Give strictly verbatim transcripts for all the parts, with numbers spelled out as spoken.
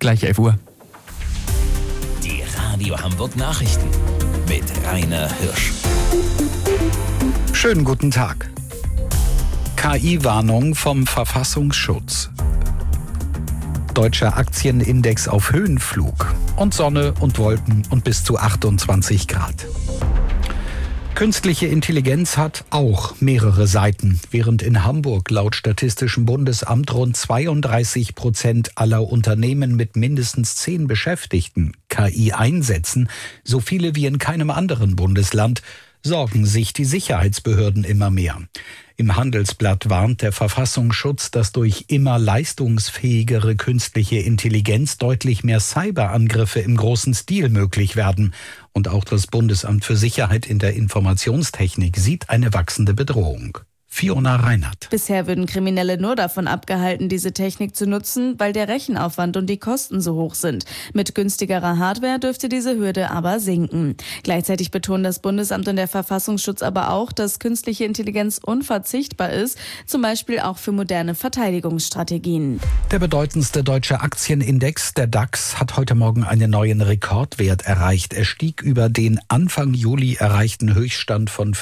Gleich elf Uhr. Die Radio Hamburg Nachrichten mit Rainer Hirsch. Schönen guten Tag. K I-Warnung vom Verfassungsschutz. Deutscher Aktienindex auf Höhenflug. Und Sonne und Wolken und bis zu achtundzwanzig Grad. Künstliche Intelligenz hat auch mehrere Seiten. Während in Hamburg laut Statistischem Bundesamt rund zweiunddreißig Prozent aller Unternehmen mit mindestens zehn Beschäftigten K I einsetzen, so viele wie in keinem anderen Bundesland, sorgen sich die Sicherheitsbehörden immer mehr. Im Handelsblatt warnt der Verfassungsschutz, dass durch immer leistungsfähigere künstliche Intelligenz deutlich mehr Cyberangriffe im großen Stil möglich werden. Und auch das Bundesamt für Sicherheit in der Informationstechnik sieht eine wachsende Bedrohung. Fiona Reinhardt. Bisher würden Kriminelle nur davon abgehalten, diese Technik zu nutzen, weil der Rechenaufwand und die Kosten so hoch sind. Mit günstigerer Hardware dürfte diese Hürde aber sinken. Gleichzeitig betonen das Bundesamt und der Verfassungsschutz aber auch, dass künstliche Intelligenz unverzichtbar ist, zum Beispiel auch für moderne Verteidigungsstrategien. Der bedeutendste deutsche Aktienindex, der DAX, hat heute Morgen einen neuen Rekordwert erreicht. Er stieg über den Anfang Juli erreichten Höchststand von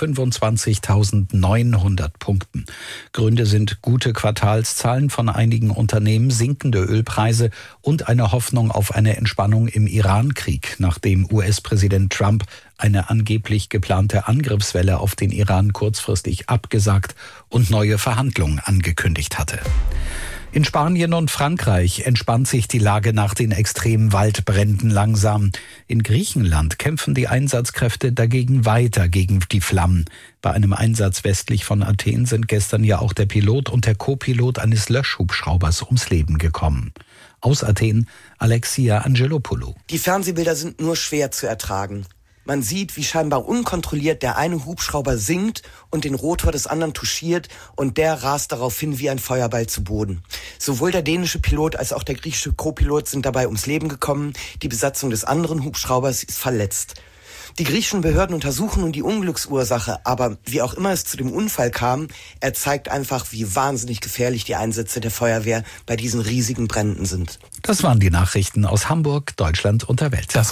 fünfundzwanzigtausendneunhundert Punkten. Gründe sind gute Quartalszahlen von einigen Unternehmen, sinkende Ölpreise und eine Hoffnung auf eine Entspannung im Iran-Krieg, nachdem U S-Präsident Trump eine angeblich geplante Angriffswelle auf den Iran kurzfristig abgesagt und neue Verhandlungen angekündigt hatte. In Spanien und Frankreich entspannt sich die Lage nach den extremen Waldbränden langsam. In Griechenland kämpfen die Einsatzkräfte dagegen weiter gegen die Flammen. Bei einem Einsatz westlich von Athen sind gestern ja auch der Pilot und der Co-Pilot eines Löschhubschraubers ums Leben gekommen. Aus Athen, Alexia Angelopoulou. Die Fernsehbilder sind nur schwer zu ertragen. Man sieht, wie scheinbar unkontrolliert der eine Hubschrauber sinkt und den Rotor des anderen touchiert und der rast daraufhin wie ein Feuerball zu Boden. Sowohl der dänische Pilot als auch der griechische Co-Pilot sind dabei ums Leben gekommen. Die Besatzung des anderen Hubschraubers ist verletzt. Die griechischen Behörden untersuchen nun die Unglücksursache, aber wie auch immer es zu dem Unfall kam, er zeigt einfach, wie wahnsinnig gefährlich die Einsätze der Feuerwehr bei diesen riesigen Bränden sind. Das waren die Nachrichten aus Hamburg, Deutschland und der Welt. Das